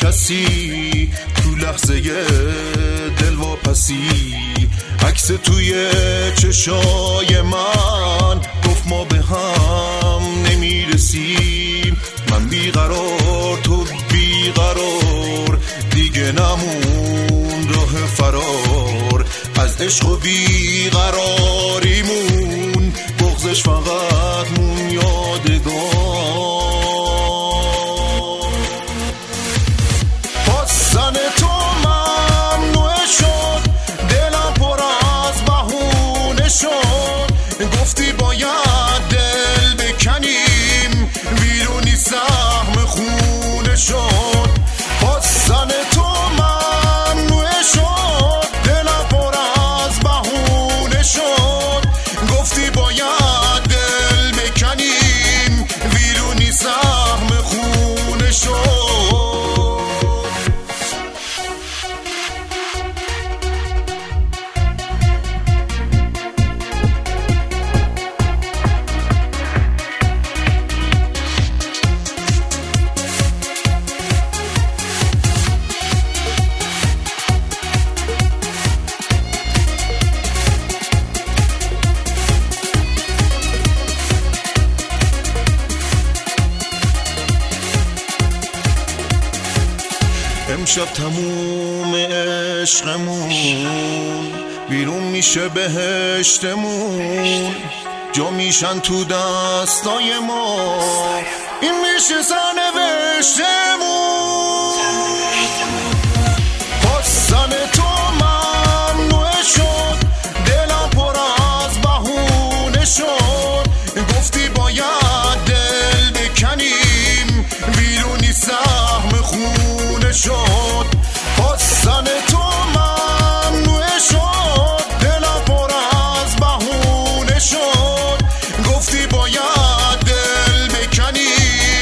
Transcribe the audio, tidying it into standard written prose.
کسی تو لحظه دلواپسی، عکس توی چشای من گفت ما به هم نمیرسیم. من بیقرار تو بیقرار، دیگه نمون راه فرار از عشق و بیقراریمون، بغضش فقط مون یادگار. زن تو ممنوع شد، دلم پر از بهونه شد، گفتی باید دل بکنیم، بیرونی سهم خونه شد. زن تو ممنوع شد، دلم پر از بهونه شد، گفتی باید دل بکنیم، بیرونی سهم خونه شد. امشب تموم عشقمون، بیرون میشه بهشتمون، جا میشن تو دستای ما، این میشه سرنوشتمون.